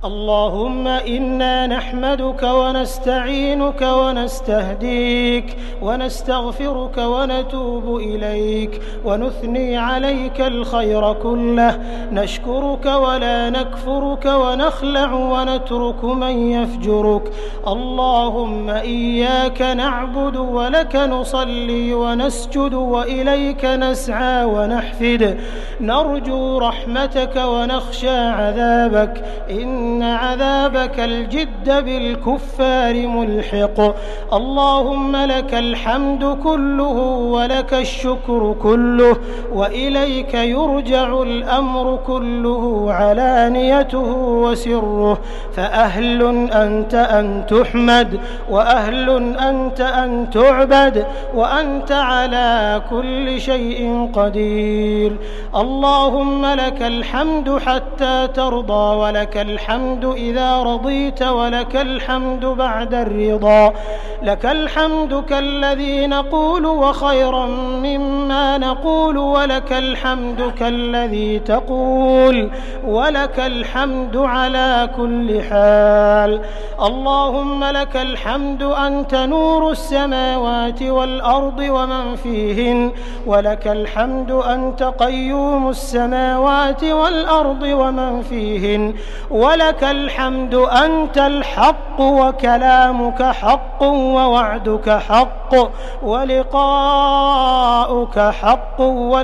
اللهم إنا نحمدك ونستعينك ونستهديك ونستغفرك ونتوب إليك ونثني عليك الخير كله، نشكرك ولا نكفرك ونخلع ونترك من يفجرك. اللهم إياك نعبد ولك نصلي ونسجد وإليك نسعى ونحفد، نرجو رحمتك ونخشى عذابك، إن عذابك الجد بالكفار ملحق. اللهم لك الحمد كله ولك الشكر كله، وإليك يرجع الأمر كله علانيته وسره، فأهل أنت أن تحمد، وأهل أنت أن تعبد، وأنت على كل شيء قدير. اللهم لك الحمد حتى ترضى، ولك الحمد إذا رضيت، ولك الحمد بعد الرضا. لك الحمد كالذي نقول وخيرا مما نقول، ولك الحمد كالذي تقول، ولك الحمد على كل حال. اللهم لك الحمد أنت نور السماوات والأرض ومن فيهن، ولك الحمد أنت قيوم السماوات والأرض ومن فيهن، ولك الحمد أنت الحق وكلامك حق ووعدك حق ولقاؤك حق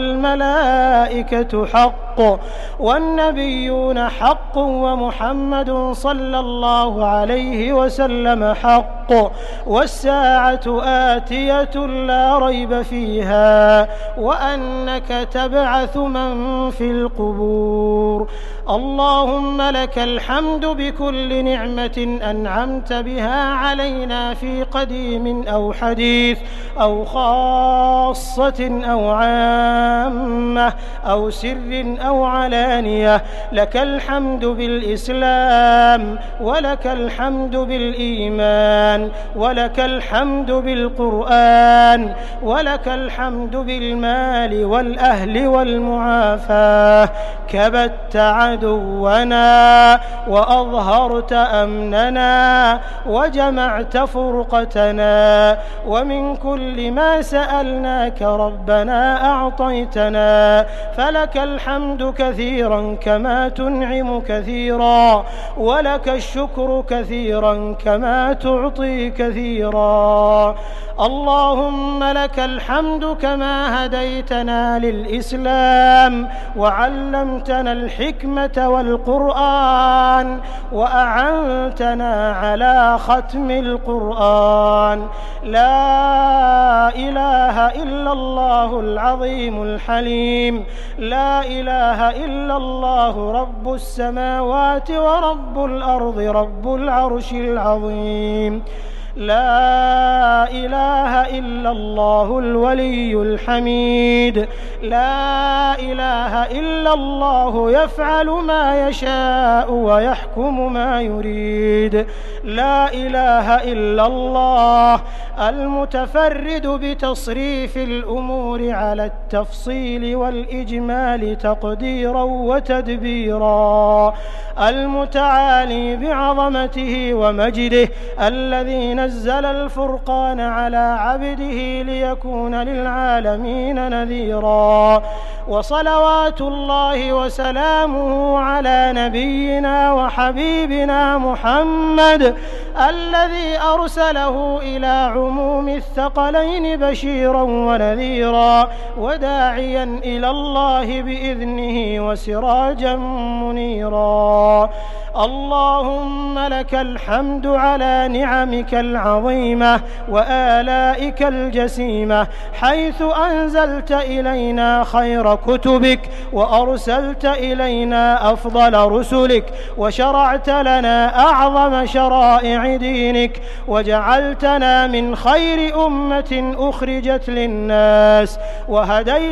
والملائكة حق والنبيون حق ومحمد صلى الله عليه وسلم حق، والساعة آتية لا ريب فيها، وأنك تبعث من في القبور. اللهم لك الحمد بكل نعمة أنعمت بها علينا في قديم أو حديث أو خاصة أو عامة أو سر أو علانية. لك الحمد بالإسلام، ولك الحمد بالإيمان، ولك الحمد بالقرآن، ولك الحمد بالمال والأهل والمعافاة. كبت عدونا وأظهرت أمننا وجمعت فرقتنا، ومن كل ما سألناك ربنا أعطيتنا، فلك الحمد كثيرا كما تنعم كثيرا، ولك الشكر كثيرا كما تعطي كثيرا. اللهم لك الحمد كما هديتنا للإسلام، وعلمتنا الحكمة والقرآن، وأعنتنا على ختم القرآن. لا إله إلا الله العظيم الحليم، لا إله إلا الله رب السماوات ورب الأرض رب العرش العظيم. لا إله إلا الله الولي الحميد، لا إله إلا الله يفعل ما يشاء ويحكم ما يريد. لا إله إلا الله المتفرد بتصريف الأمور على التفصيل والإجمال تقديرا وتدبيرا، المتعالي بعظمته ومجده، الذي نزل الفرقان على عبده ليكون للعالمين نذيرا. وصلوات الله وسلامه على نبينا وحبيبنا محمد، الذي أرسله إلى عموم الثقلين بشيرا ونذيرا، وداعيا إلى الله بإذنه وسراجا منيرا. اللهم لك الحمد على نعمك العظيمة وآلائك الجسيمة، حيث أنزلت إلينا خير كتبك، وأرسلت إلينا أفضل رسلك، وشرعت لنا أعظم شرائع دينك، وجعلتنا من خير أمة أخرجت للناس،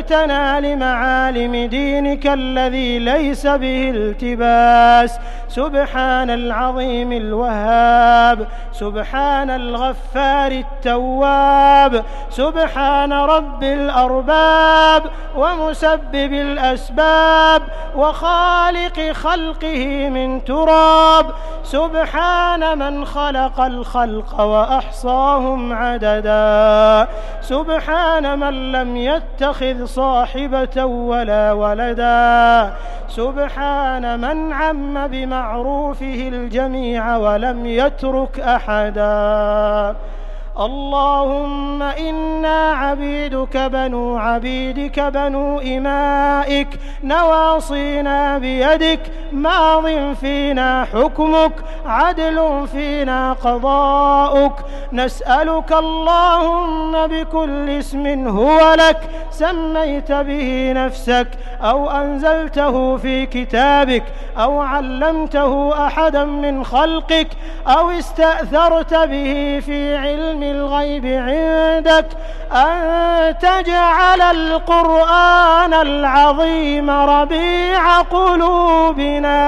وهديتنا لمعالم دينك الذي ليس به التباس. سبحانك سبحان العظيم الوهاب، سبحان الغفار التواب، سبحان رب الأرباب ومسبب الأسباب وخالق خلقه من تراب، سبحان من خلق الخلق وأحصاهم عددا، سبحان من لم يتخذ صاحبة ولا ولدا، سبحان من عم بمعروفه الجميع ولم يترك أحدا. اللهم إنا عبيدك بنو عبيدك بنو إمائك، نواصينا بيدك، ماض فينا حكمك، عدل فينا قضاؤك، نسألك اللهم بكل اسم هو لك سميت به نفسك أو أنزلته في كتابك أو علمته أحدا من خلقك أو استأثرت به في علم الغيب عندك، أن تجعل القرآن العظيم ربيع قلوبنا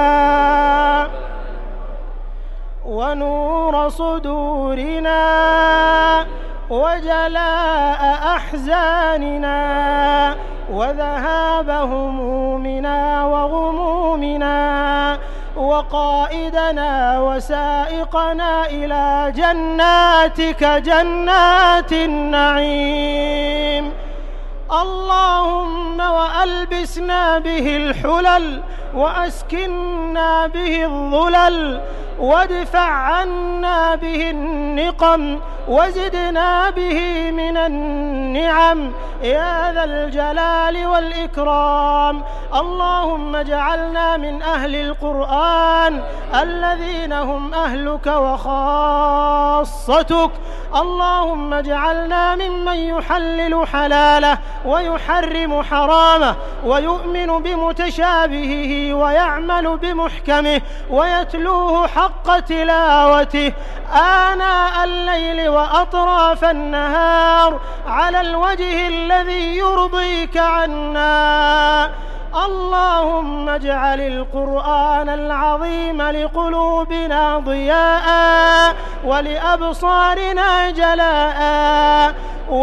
ونور صدورنا وجلاء أحزاننا وذهاب همومنا وغمومنا، وقائدنا وسائقنا إلى جناتك جنات النعيم. اللهم وألبسنا به الحلل وأسكنا به الظلل وادفع عنا به النقم وزدنا به من النعم يا ذا الجلال والإكرام. اللهم اجعلنا من أهل القرآن الذين هم أهلك وخاصتك. اللهم اجعلنا ممن يحلل حلاله ويحرم حرامه ويؤمن بمتشابهه ويعمل بمحكمه ويتلوه حق تلاوته آناء الليل وأطراف النهار على الوجه الذي يرضيك عنا. اللهم اجعل القرآن العظيم لقلوبنا ضياء ولأبصارنا جلاء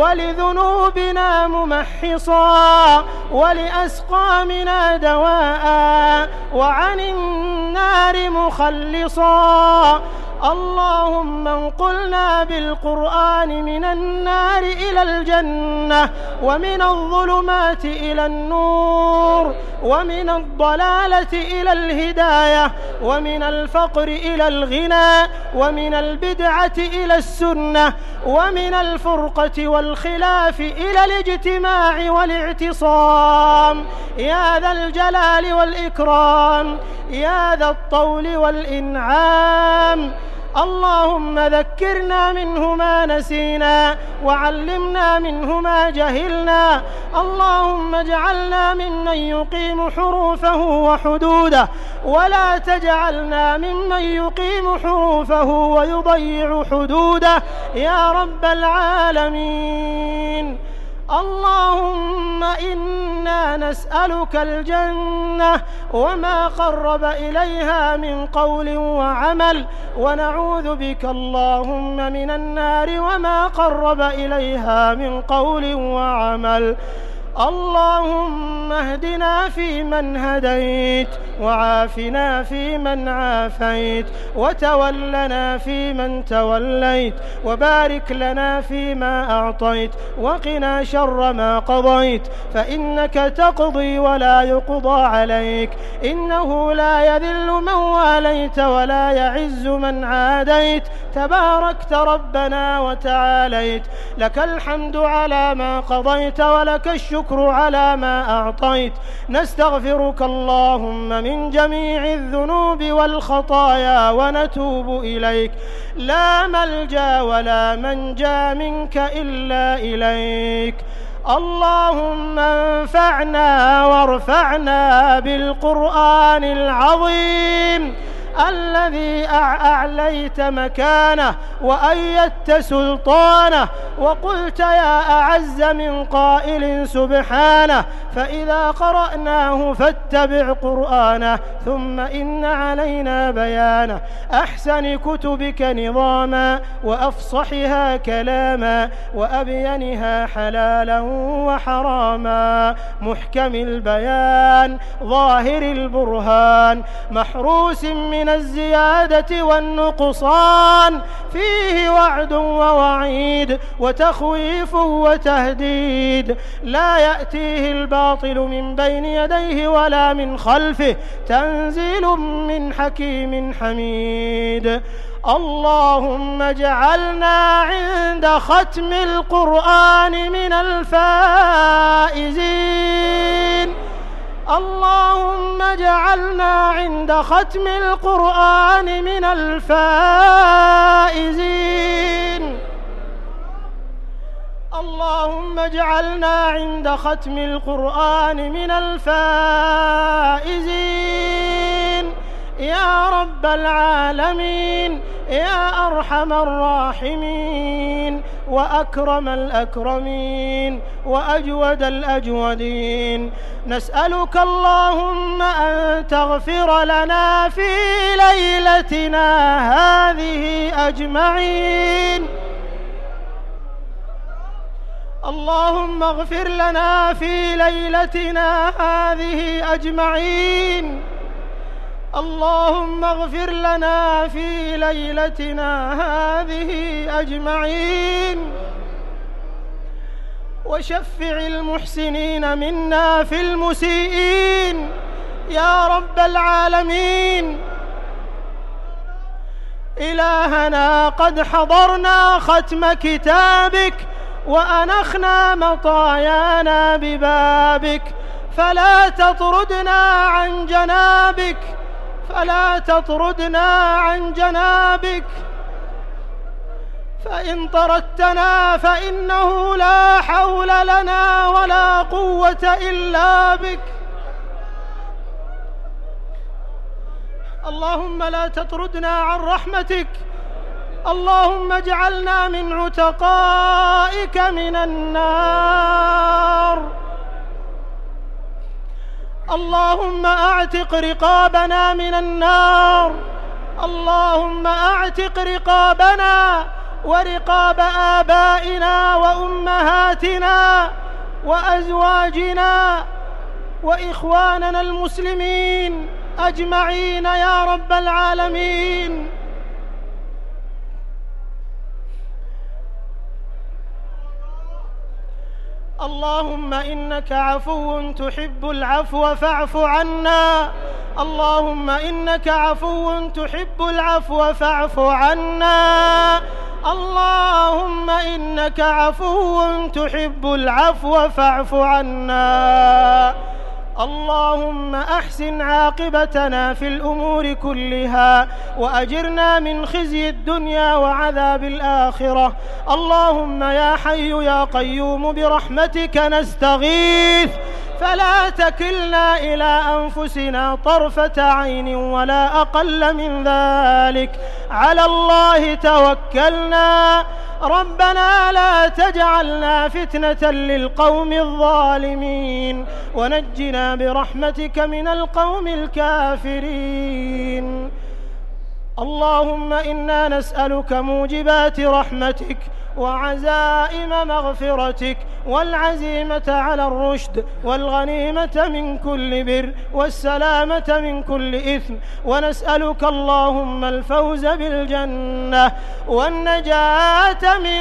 ولذنوبنا ممحصا ولأسقامنا دواء وعن النار مخلصا. اللهم انقلنا بالقرآن من النار إلى الجنة ومن الظلمات إلى النور ومن الضلالة إلى الهداية ومن الفقر إلى الغنى ومن البدعة إلى السنة ومن الفرقة والخلاف إلى الاجتماع والاعتصام يا ذا الجلال والإكرام يا ذا الطول والإنعام. اللهم ذكرنا منه ما نسينا وعلمنا منه ما جهلنا. اللهم اجعلنا ممن يقيم حروفه وحدوده ولا تجعلنا ممن يقيم حروفه ويضيع حدوده يا رب العالمين. اللهم إنا نسألك الجنة وما قرب إليها من قول وعمل ونعوذ بك اللهم من النار وما قرب إليها من قول وعمل. اللهم اهدنا فيمن هديت وعافنا فيمن عافيت وتولنا فيمن توليت وبارك لنا فيما أعطيت وقنا شر ما قضيت فإنك تقضي ولا يقضى عليك إنه لا يذل من واليت ولا يعز من عاديت تباركت ربنا وتعاليت. لك الحمد على ما قضيت ولك الشكر على ما أعطيت. نستغفرك اللهم من جميع الذنوب والخطايا ونتوب إليك. لا ملجأ ولا منجا منك إلا إليك. اللهم انفعنا وارفعنا بالقرآن العظيم الذي أعليت مكانه وأيدت سلطانه، وقلت يا أعز من قائل سبحانه فإذا قرأناه فاتبع قرآنه ثم إن علينا بيانه. أحسن كتبك نظاما وأفصحها كلاما وأبينها حلالا وحراما، محكم البيان ظاهر البرهان، محروس من الزيادة والنقصان، فيه وعد ووعيد وتخويف وتهديد، لا يأتيه الباطل من بين يديه ولا من خلفه، تنزيل من حكيم حميد. اللهم اجعلنا عند ختم القرآن من الفائزين. اللهم اجعلنا عند ختم القرآن من الفائزين. اللهم اجعلنا عند ختم القرآن من الفائزين يا رب العالمين، يا أرحم الراحمين وأكرم الأكرمين وأجود الأجودين. نسألك اللهم أن تغفر لنا في ليلتنا هذه أجمعين. اللهم اغفر لنا في ليلتنا هذه أجمعين. اللهم اغفر لنا في ليلتنا هذه أجمعين، وشفع المحسنين منا في المسيئين يا رب العالمين. إلهنا قد حضرنا ختم كتابك وأنخنا مطايانا ببابك، فلا تطردنا عن جنابك، فلا تطردنا عن جنابك، فإن طردتنا فإنه لا حول لنا ولا قوة إلا بك. اللهم لا تطردنا عن رحمتك. اللهم اجعلنا من عتقائك من النار. اللهم أعتق رقابنا من النار. اللهم أعتق رقابنا ورقاب آبائنا وأمهاتنا وأزواجنا وإخواننا المسلمين أجمعين يا رب العالمين. اللهم إنك عفو تحب العفو فاعف عنا. اللهم إنك عفو تحب العفو فاعف عنا. اللهم إنك عفو تحب العفو فاعف عنا. اللهم أحسن عاقبتنا في الأمور كلها وأجرنا من خزي الدنيا وعذاب الآخرة. اللهم يا حي يا قيوم برحمتك نستغيث، فلا تكلنا إلى أنفسنا طرفة عين ولا أقل من ذلك. على الله توكلنا. ربنا لا تجعلنا فتنة للقوم الظالمين، ونجنا برحمتك من القوم الكافرين. اللهم إنا نسألك موجبات رحمتك وعزائم مغفرتك والعزيمة على الرشد والغنيمة من كل بر والسلامة من كل إثم، ونسألك اللهم الفوز بالجنة والنجاة من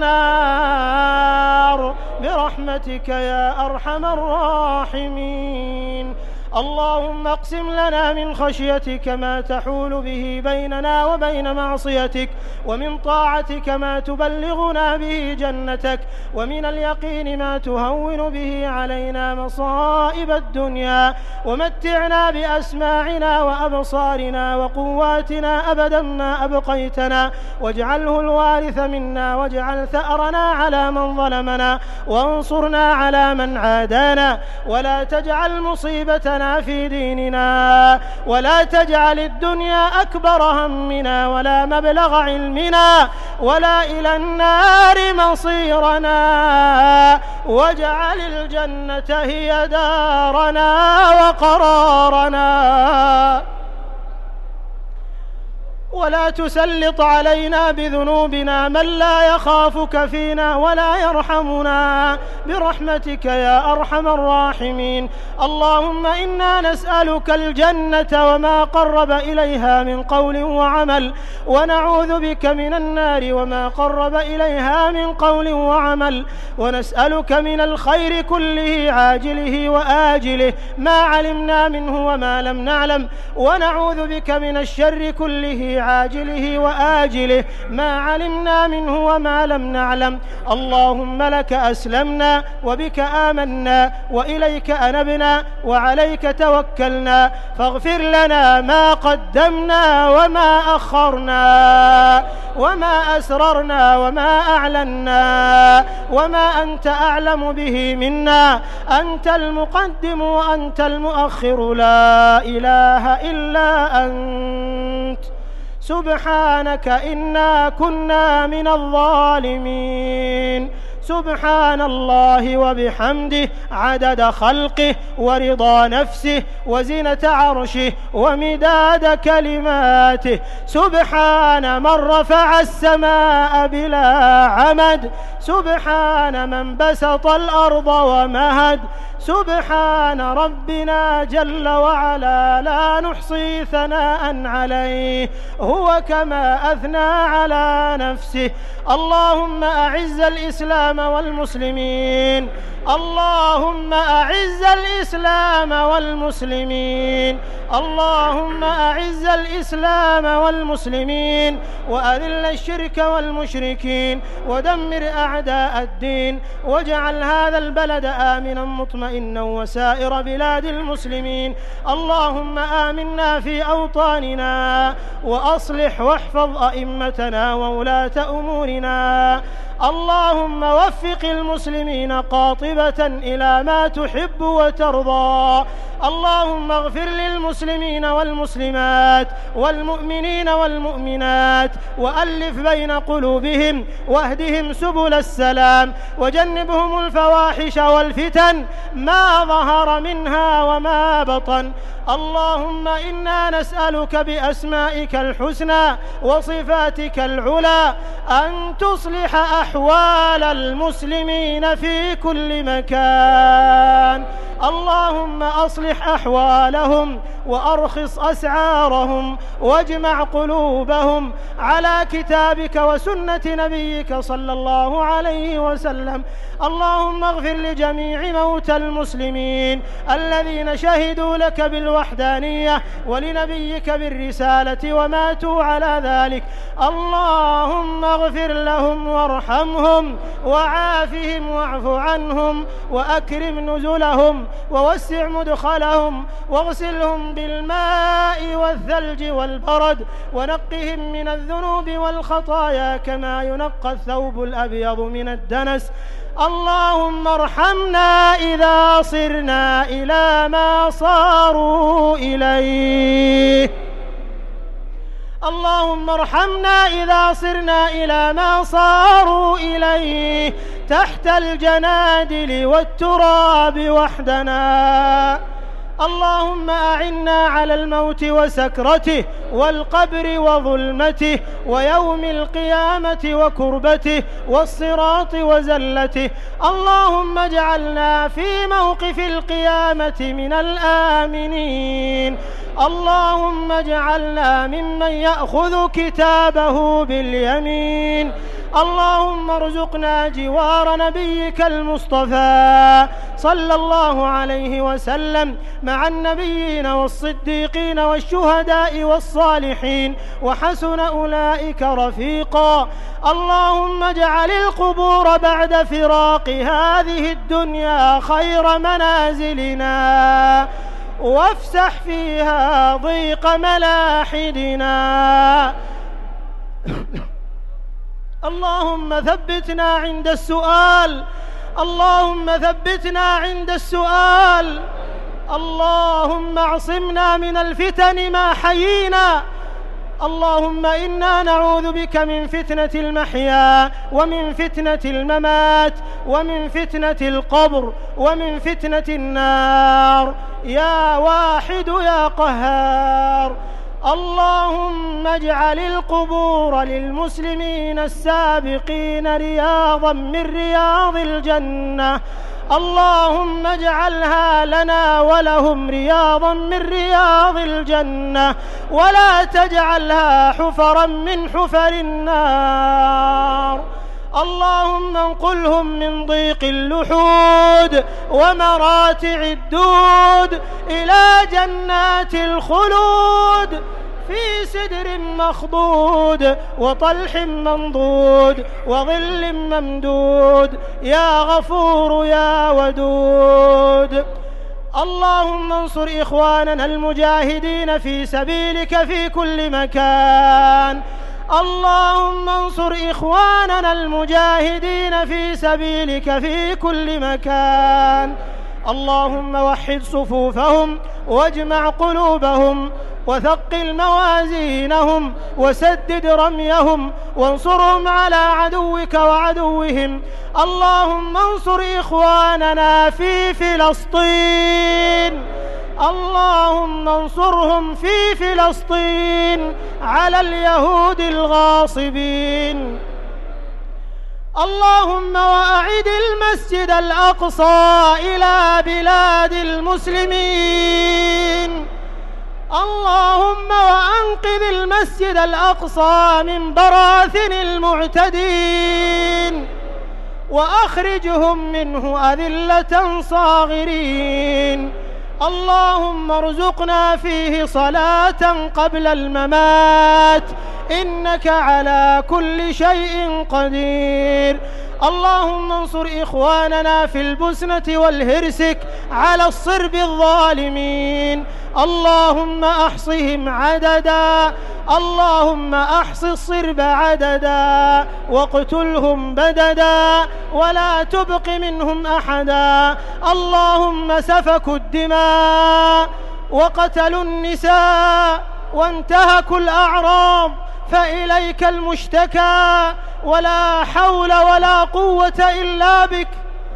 النار برحمتك يا أرحم الراحمين. اللهم اقسم لنا من خشيتك ما تحول به بيننا وبين معصيتك، ومن طاعتك ما تبلغنا به جنتك، ومن اليقين ما تهون به علينا مصائب الدنيا، ومتعنا بأسماعنا وأبصارنا وقواتنا أبدا ما أبقيتنا، واجعله الوارث منا، واجعل ثأرنا على من ظلمنا، وانصرنا على من عادانا، ولا تجعل مصيبتنا لنا في ديننا، ولا تجعل الدنيا أكبر همنا ولا مبلغ علمنا ولا إلى النار مصيرنا، واجعل الجنة هي دارنا وقرارنا، ولا تسلط علينا بذنوبنا من لا يخافك فينا ولا يرحمنا برحمتك يا أرحم الراحمين. اللهم إنا نسألك الجنة وما قرب إليها من قول وعمل، ونعوذ بك من النار وما قرب إليها من قول وعمل، ونسألك من الخير كله عاجله وآجله ما علمنا منه وما لم نعلم، ونعوذ بك من الشر كله عاجله وآجله ما علمنا منه وما لم نعلم. اللهم لك أسلمنا وبك آمنا وإليك أنبنا وعليك توكلنا، فاغفر لنا ما قدمنا وما أخرنا وما أسررنا وما أعلنا وما أنت أعلم به منا، أنت المقدم وأنت المؤخر، لا إله إلا أنت، سبحانك إنا كنا من الظالمين. سبحان الله وبحمده عدد خلقه ورضا نفسه وزنة عرشه ومداد كلماته. سبحان من رفع السماء بلا عمد، سبحان من بسط الأرض ومهد، سبحان ربنا جل وعلا لا نحصي ثناء عليه هو كما أثنى على نفسه. اللهم أعز الإسلام والمسلمين، اللهم أعز الإسلام والمسلمين، اللهم أعز الإسلام والمسلمين، وأذل الشرك والمشركين، ودمر أعداء الدين، واجعل هذا البلد آمنا مطمئنا وسائر بلاد المسلمين. اللهم آمنا في أوطاننا، وأصلح واحفظ أئمتنا وولاة أمورنا. اللهم وفق المسلمين قاطبة إلى ما تحب وترضى. اللهم اغفر للمسلمين والمسلمات والمؤمنين والمؤمنات، وألف بين قلوبهم، واهدهم سبل السلام، وجنبهم الفواحش والفتن ما ظهر منها وما بطن. اللهم إنا نسألك بأسمائك الحسنى وصفاتك العلى أن تصلح أحوال المسلمين في كل مكان. اللهم أصلح أحوالهم وأرخص أسعارهم واجمع قلوبهم على كتابك وسنة نبيك صلى الله عليه وسلم. اللهم اغفر لجميع موتى المسلمين الذين شهدوا لك بالوحدانية ولنبيك بالرسالة وماتوا على ذلك. اللهم اغفر لهم وارحمهم وعافهم واعف عنهم وأكرم نزلهم ووسع مدخلهم واغسلهم بالماء والثلج والبرد ونقهم من الذنوب والخطايا كما ينقى الثوب الأبيض من الدنس. اللهم ارحمنا إذا صرنا إلى ما صاروا إليه. اللهم ارحمنا إذا صرنا إلى ما صاروا إليه تحت الجنادل والتراب وحدنا. اللهم أعنا على الموت وسكرته والقبر وظلمته ويوم القيامة وكربته والصراط وزلته. اللهم اجعلنا في موقف القيامة من الآمنين. اللهم اجعلنا ممن يأخذ كتابه باليمين. اللهم ارزقنا جوار نبيك المصطفى صلى الله عليه وسلم مع النبيين والصديقين والشهداء والصالحين وحسن أولئك رفيقا. اللهم اجعل القبور بعد فراق هذه الدنيا خير منازلنا وافسح فيها ضيق ملاحدنا. اللهم ثبتنا عند السؤال، اللهم ثبتنا عند السؤال، اللهم اعصمنا من الفتن ما حيينا. اللهم إنا نعوذ بك من فتنة المحيا ومن فتنة الممات ومن فتنة القبر ومن فتنة النار يا واحد يا قهار. اللهم اجعل القبور للمسلمين السابقين رياضا من رياض الجنة. اللهم اجعلها لنا ولهم رياضا من رياض الجنة، ولا تجعلها حفرا من حفر النار. اللهم انقلهم من ضيق اللحود ومراتع الدود إلى جنات الخلود في سدر مخضود وطلح منضود وظل ممدود يا غفور يا ودود. اللهم انصر إخواننا المجاهدين في سبيلك في كل مكان. اللهم انصر إخواننا المجاهدين في سبيلك في كل مكان. اللهم وحد صفوفهم واجمع قلوبهم وثقل موازينهم وسدد رميهم وانصرهم على عدوك وعدوهم. اللهم انصر إخواننا في فلسطين. اللهم انصرهم في فلسطين على اليهود الغاصبين. اللهم وأعد المسجد الأقصى إلى بلاد المسلمين. اللهم وأنقذ المسجد الأقصى من براثن المعتدين وأخرجهم منه أذلة صاغرين. اللهم ارزقنا فيه صلاة قبل الممات إنك على كل شيء قدير. اللهم انصر إخواننا في البوسنة والهرسك على الصرب الظالمين. اللهم أحصهم عددا. اللهم أحص الصرب عددا واقتلهم بددا ولا تبق منهم أحدا. اللهم سفكوا الدماء وقتلوا النساء وانتهكوا الأعراض فإليك المشتكى ولا حول ولا قوة إلا بك.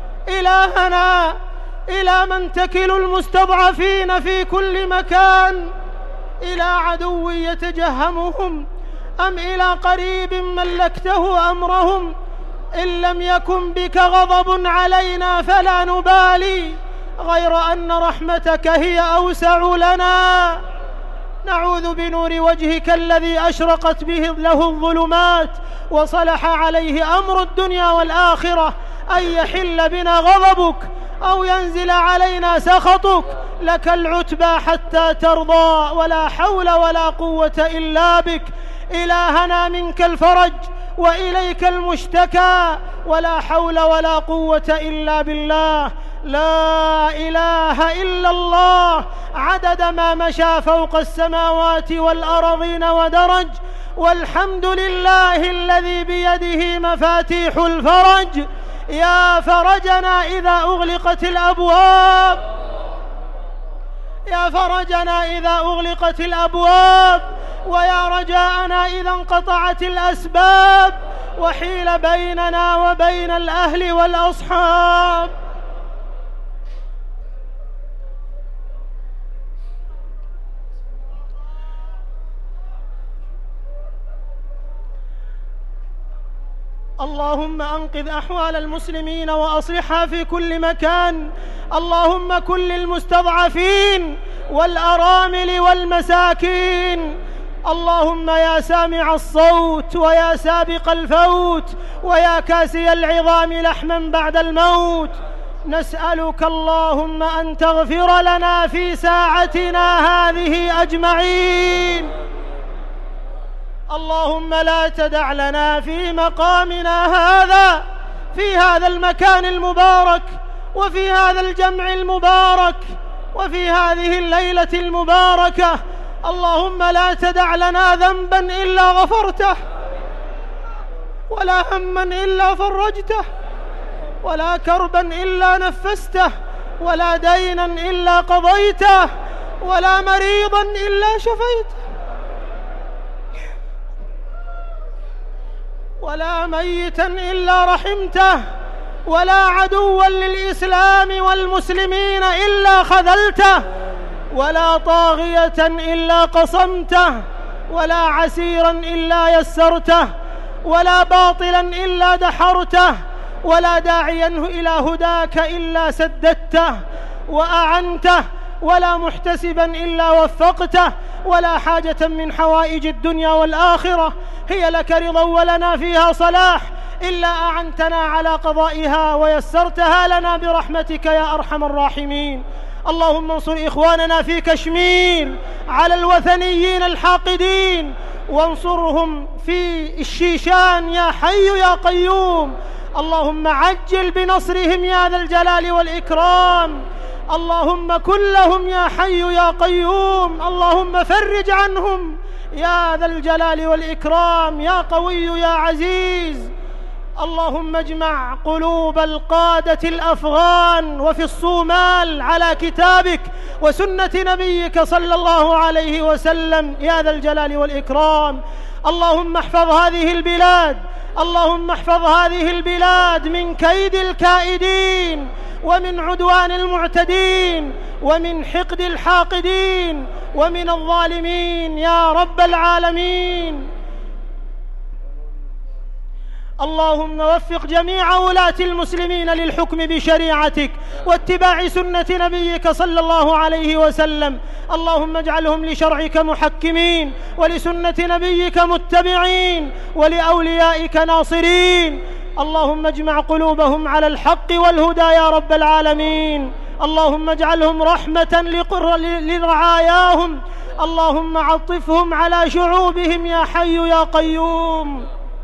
إلهنا إلى من تكل المستضعفين في كل مكان؟ إلى عدو يتجهمهم أم إلى قريب ملكته أمرهم؟ إن لم يكن بك غضب علينا فلا نبالي، غير أن رحمتك هي أوسع لنا. نعوذ بنور وجهك الذي أشرقت به له الظلمات وصلح عليه أمر الدنيا والآخرة أن يحل بنا غضبك أو ينزل علينا سخطك. لك العتبى حتى ترضى ولا حول ولا قوة إلا بك. إلهنا منك الفرج وإليك المشتكى ولا حول ولا قوة إلا بالله. لا إله إلا الله عدد ما مشى فوق السماوات والأرضين ودرج. والحمد لله الذي بيده مفاتيح الفرج. يا فرجنا إذا أغلقت الأبواب، يا فرجنا إذا أغلقت الأبواب، ويا رجاءنا إذا انقطعت الأسباب وحيل بيننا وبين الأهل والأصحاب. اللهم أنقذ أحوال المسلمين وأصلحها في كل مكان. اللهم كن للمستضعفين والأرامل والمساكين. اللهم يا سامع الصوت ويا سابق الفوت ويا كاسي العظام لحما بعد الموت، نسألك اللهم أن تغفر لنا في ساعتنا هذه أجمعين. اللهم لا تدع لنا في مقامنا هذا، في هذا المكان المبارك وفي هذا الجمع المبارك وفي هذه الليلة المباركة، اللهم لا تدع لنا ذنبا إلا غفرته، ولا هما إلا فرجته، ولا كربا إلا نفسته، ولا دينا إلا قضيته، ولا مريضا إلا شفيته، ولا ميتا إلا رحمته، ولا عدوا للإسلام والمسلمين إلا خذلته، ولا طاغية إلا قصمته، ولا عسيرا إلا يسرته، ولا باطلا إلا دحرته، ولا داعيا إلى هداك إلا سددته وأعنته، ولا محتسبا إلا وفقته، ولا حاجة من حوائج الدنيا والآخرة هي لك رضا ولنا فيها صلاح إلا أعنتنا على قضائها ويسرتها لنا برحمتك يا أرحم الراحمين. اللهم انصر إخواننا في كشمير على الوثنيين الحاقدين، وانصرهم في الشيشان يا حي يا قيوم. اللهم عجل بنصرهم يا ذا الجلال والإكرام. اللهم كن لهم يا حي يا قيوم. اللهم فرج عنهم يا ذا الجلال والإكرام يا قوي يا عزيز. اللهم اجمع قلوب القادة الأفغان وفي الصومال على كتابك وسنة نبيك صلى الله عليه وسلم يا ذا الجلال والإكرام. اللهم احفظ هذه البلاد، اللهم احفظ هذه البلاد من كيد الكائدين، ومن عدوان المعتدين، ومن حقد الحاقدين، ومن الظالمين يا رب العالمين. اللهم وفق جميع ولاة المسلمين للحكم بشريعتك واتباع سنة نبيك صلى الله عليه وسلم. اللهم اجعلهم لشرعك محكمين، ولسنة نبيك متبعين، ولأوليائك ناصرين. اللهم اجمع قلوبهم على الحق والهدى يا رب العالمين. اللهم اجعلهم رحمة لرعاياهم. اللهم عطفهم على شعوبهم يا حي يا قيوم.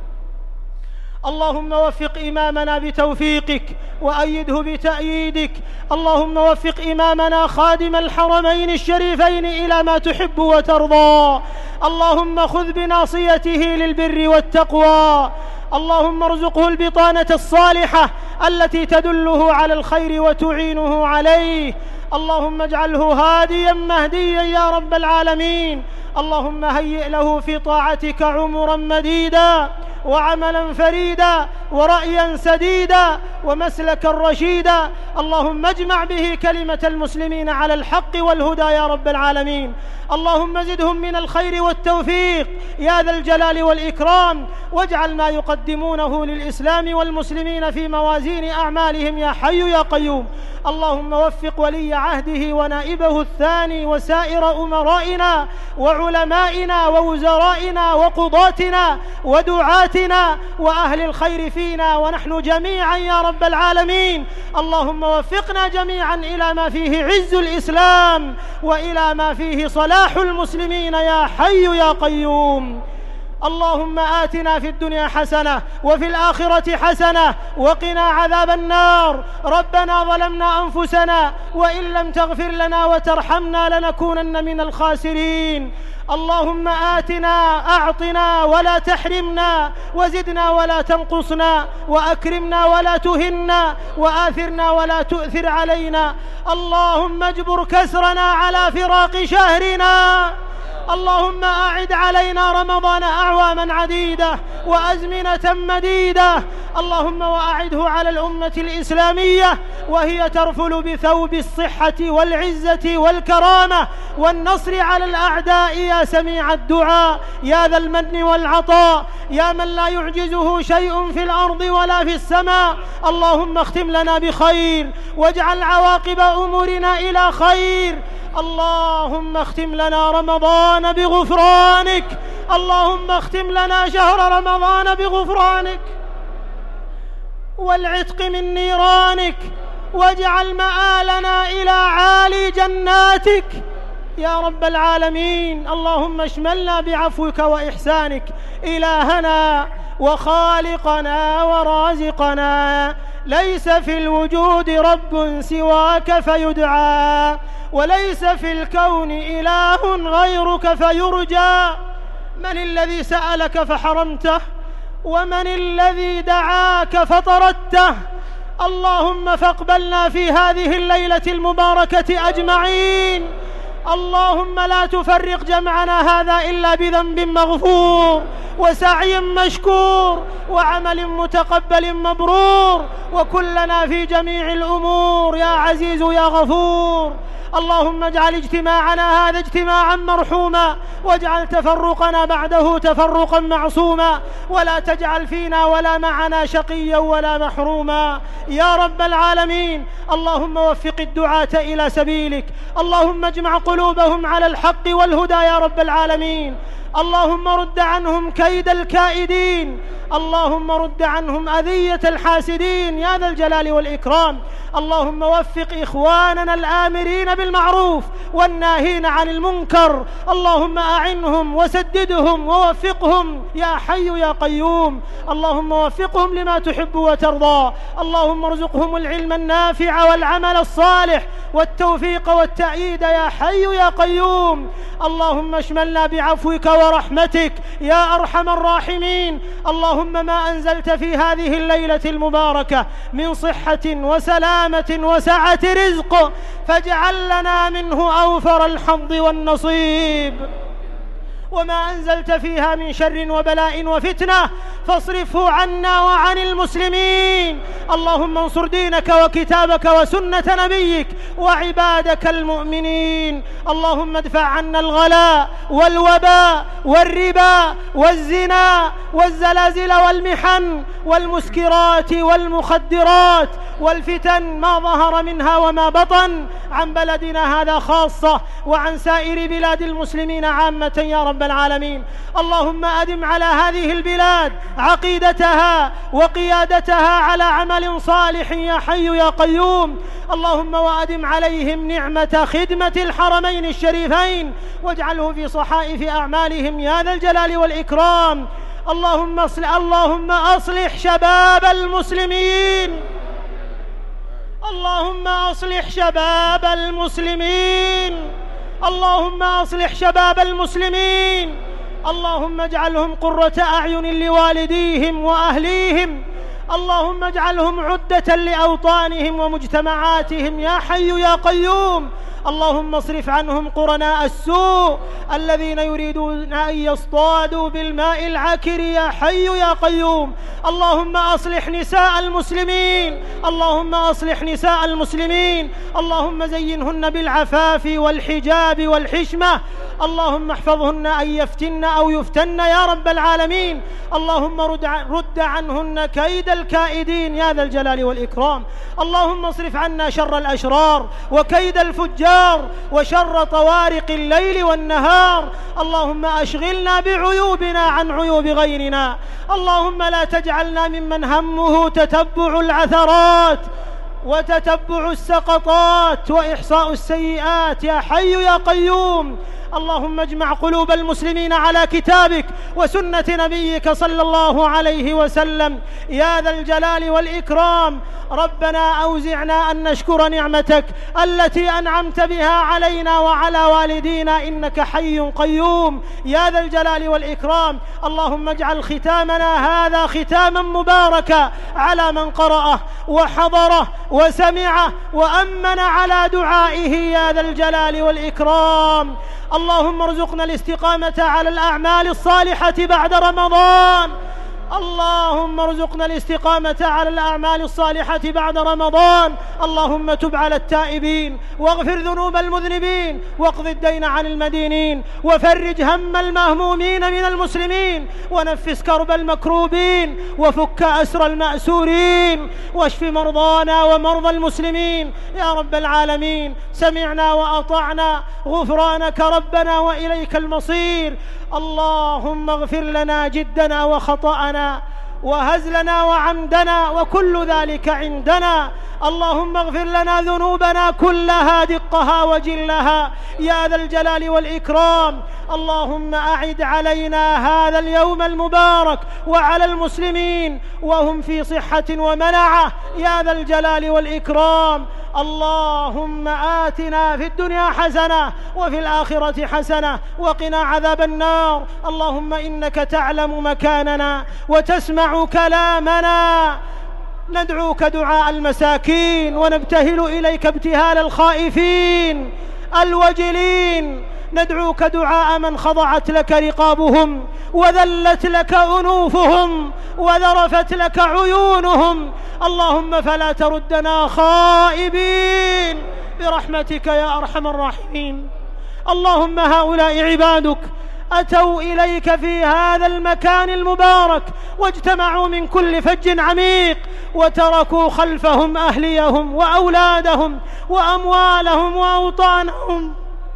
اللهم وفق إمامنا بتوفيقك وأيده بتأييدك. اللهم وفق إمامنا خادم الحرمين الشريفين إلى ما تحب وترضى. اللهم خذ بناصيته للبر والتقوى. اللهم ارزقه البطانة الصالحة التي تدله على الخير وتعينه عليه. اللهم اجعله هاديا مهديا يا رب العالمين. اللهم هيئ له في طاعتك عمرا مديدا، وعملا فريدا، ورأيا سديدا، ومسلكا رشيدا. اللهم اجمع به كلمة المسلمين على الحق والهدى يا رب العالمين. اللهم زدهم من الخير والتوفيق يا ذا الجلال والإكرام، واجعل ما يقدمونه للإسلام والمسلمين في موازين أعمالهم يا حي يا قيوم. اللهم وفق ولي عهده ونائبه الثاني وسائر أمرائنا وعلمائنا ووزرائنا وقضاتنا ودعاتنا وأهل الخير فينا ونحن جميعا يا رب العالمين. اللهم وفقنا جميعا إلى ما فيه عز الإسلام وإلى ما فيه صلاح المسلمين يا حي يا قيوم. اللهم آتنا في الدنيا حسنة وفي الآخرة حسنة وقنا عذاب النار. ربنا ظلمنا أنفسنا وإن لم تغفر لنا وترحمنا لنكونن من الخاسرين. اللهم آتنا، أعطنا ولا تحرمنا، وزدنا ولا تنقصنا، وأكرمنا ولا تهنا، وآثرنا ولا تؤثر علينا. اللهم اجبر كسرنا على فراق شهرنا. اللهم أعد علينا رمضان أعواما عديدة وأزمنة مديدة. اللهم وأعده على الأمة الإسلامية وهي ترفل بثوب الصحة والعزة والكرامة والنصر على الأعداء يا سميع الدعاء يا ذا المن والعطاء يا من لا يعجزه شيء في الأرض ولا في السماء. اللهم اختم لنا بخير واجعل عواقب أمورنا إلى خير. اللهم اختم لنا رمضان بغفرانك. اللهم اختم لنا شهر رمضان بغفرانك والعتق من نيرانك، واجعل مآلنا إلى عالي جناتك يا رب العالمين. اللهم اشملنا بعفوك وإحسانك إلهنا وخالقنا ورازقنا. ليس في الوجود رب سواك فيدعى، وليس في الكون إله غيرك فيرجى. من الذي سألك فحرمته؟ ومن الذي دعاك فطردته؟ اللهم فاقبلنا في هذه الليلة المباركة أجمعين. اللهم لا تفرق جمعنا هذا إلا بذنب مغفور وسعي مشكور وعمل متقبل مبرور، وكلنا في جميع الأمور يا عزيز يا غفور. اللهم اجعل اجتماعنا هذا اجتماعا مرحوما، واجعل تفرقنا بعده تفرقا معصوما، ولا تجعل فينا ولا معنا شقيا ولا محروما يا رب العالمين. اللهم وفق الدعاة إلى سبيلك، اللهم اجمع قلوبهم على الحق والهدى يا رب العالمين. اللهم رد عنهم كيد الكائدين، اللهم رد عنهم أذية الحاسدين يا ذا الجلال والإكرام. اللهم وفق إخواننا الآمرين بالمعروف والناهين عن المنكر، اللهم أعنهم وسددهم ووفقهم يا حي يا قيوم. اللهم وفقهم لما تحب وترضى، اللهم ارزقهم العلم النافع والعمل الصالح والتوفيق والتأييد يا حي يا قيوم. اللهم اشملنا بعفوك ورحمتك يا أرحم الراحمين. اللهم ما أنزلت في هذه الليلة المباركة من صحة وسلامة وسعة رزق فاجعل لنا منه أوفر الحظ والنصيب، وما أنزلت فيها من شر وبلاء وفتنة فاصرفه عنا وعن المسلمين. اللهم انصر دينك وكتابك وسنة نبيك وعبادك المؤمنين. اللهم ادفع عنا الغلاء والوباء والربا والزنا والزلازل والمحن والمسكرات والمخدرات والفتن ما ظهر منها وما بطن عن بلدنا هذا خاصة وعن سائر بلاد المسلمين عامة يا رب العالمين. اللهم أدم على هذه البلاد عقيدتها وقيادتها على عمل صالح يا حي يا قيوم. اللهم وأدم عليهم نعمة خدمة الحرمين الشريفين واجعله في صحائف أعمالهم يا ذا الجلال والإكرام. اللهم أصلح شباب المسلمين، اللهم أصلح شباب المسلمين، اللهم أصلح شباب المسلمين. اللهم اجعلهم قرة أعين لوالديهم وأهليهم، اللهم اجعلهم عدة لأوطانهم ومجتمعاتهم يا حي يا قيوم. اللهم اصرف عنهم قرناء السوء الذين يريدون أن يصطادوا بالماء العكر يا حي يا قيوم. اللهم أصلح نساء المسلمين، اللهم أصلح نساء المسلمين، اللهم زينهن بالعفاف والحجاب والحشمة، اللهم احفظهن أن يفتن أو يفتن يا رب العالمين. اللهم رد عنهن كيد الكائدين يا ذا الجلال والإكرام. اللهم اصرف عنا شر الأشرار وكيد الفجار وشر طوارق الليل والنهار. اللهم أشغلنا بعيوبنا عن عيوب غيرنا. اللهم لا تجعلنا ممن همه تتبع العثرات وتتبع السقطات وإحصاء السيئات يا حي يا قيوم. اللهم اجمع قلوب المسلمين على كتابك وسنة نبيك صلى الله عليه وسلم يا ذا الجلال والإكرام. ربنا أوزعنا أن نشكر نعمتك التي أنعمت بها علينا وعلى والدينا إنك حي قيوم يا ذا الجلال والإكرام. اللهم اجعل ختامنا هذا ختاما مباركا على من قرأه وحضره وسمعه وأمن على دعائه يا ذا الجلال والإكرام. اللهم ارزقنا الاستقامة على الأعمال الصالحة بعد رمضان، اللهم ارزقنا الاستقامة على الأعمال الصالحة بعد رمضان. اللهم تب على التائبين واغفر ذنوب المذنبين واقض الدين عن المدينين وفرج هم المهمومين من المسلمين ونفس كرب المكروبين وفك أسر المأسورين واشف مرضانا ومرضى المسلمين يا رب العالمين. سمعنا وأطعنا، غفرانك ربنا وإليك المصير. اللهم اغفر لنا جدنا وخطأنا وهزلنا وعمدنا وكل ذلك عندنا. اللهم اغفر لنا ذنوبنا كلها دقها وجلها يا ذا الجلال والإكرام. اللهم أعد علينا هذا اليوم المبارك وعلى المسلمين وهم في صحة ومنعة يا ذا الجلال والإكرام. اللهم آتنا في الدنيا حسنة وفي الآخرة حسنة وقنا عذاب النار. اللهم إنك تعلم مكاننا وتسمع كلامنا ندعوك دعاء المساكين، ونبتهل إليك ابتهال الخائفين الوجلين. ندعوك دعاء من خضعت لك رقابهم، وذلت لك أنوفهم، وذرفت لك عيونهم. اللهم فلا تردنا خائبين برحمتك يا أرحم الراحمين. اللهم هؤلاء عبادك أتوا إليك في هذا المكان المبارك، واجتمعوا من كل فج عميق، وتركوا خلفهم أهليهم وأولادهم وأموالهم وأوطانهم،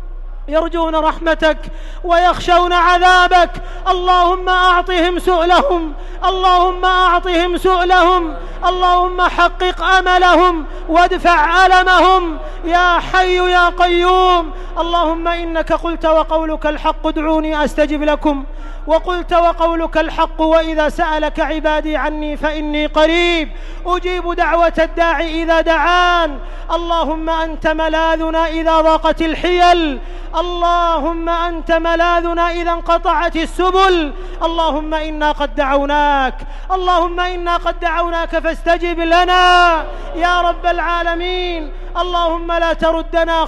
يرجون رحمتك ويخشون عذابك. اللهم أعطهم سؤلهم، اللهم أعطهم سؤلهم، اللهم حقق أملهم وادفع ألمهم يا حي يا قيوم. اللهم إنك قلت وقولك الحق ادعوني أستجب لكم، وقلت وقولك الحق وإذا سألك عبادي عني فإني قريب أجيب دعوة الداعي إذا دعان. اللهم أنت ملاذنا إذا ضاقت الحيل، اللهم أنت ملاذنا إذا انقطعت السبل. اللهم إنا قد دعوناك، اللهم إنا قد دعوناك فاستجب لنا يا رب العالمين. اللهم لا تردنا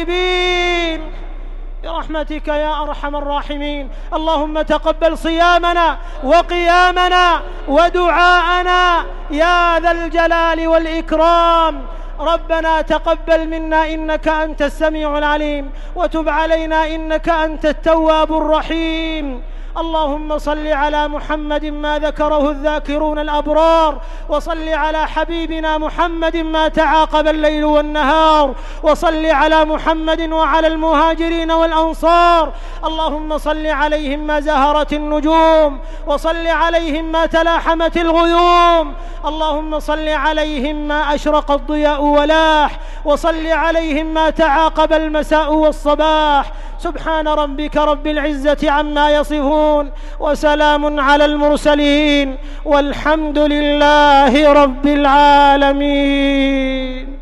خائبين برحمتك يا أرحم الراحمين. اللهم تقبل صيامنا وقيامنا ودعاءنا يا ذا الجلال والإكرام. ربنا تقبل منا إنك أنت السميع العليم، وتب علينا إنك أنت التواب الرحيم. اللهم صل على محمد ما ذكره الذاكرون الأبرار، وصل على حبيبنا محمد ما تعاقب الليل والنهار، وصل على محمد وعلى المهاجرين والأنصار. اللهم صل عليهم ما زهرت النجوم، وصل عليهم ما تلاحمت الغيوم. اللهم صل عليهم ما أشرق الضياء ولاح، وصل عليهم ما تعاقب المساء والصباح. سبحان ربك رب العزة عما يصفون، وسلام على المرسلين، والحمد لله رب العالمين.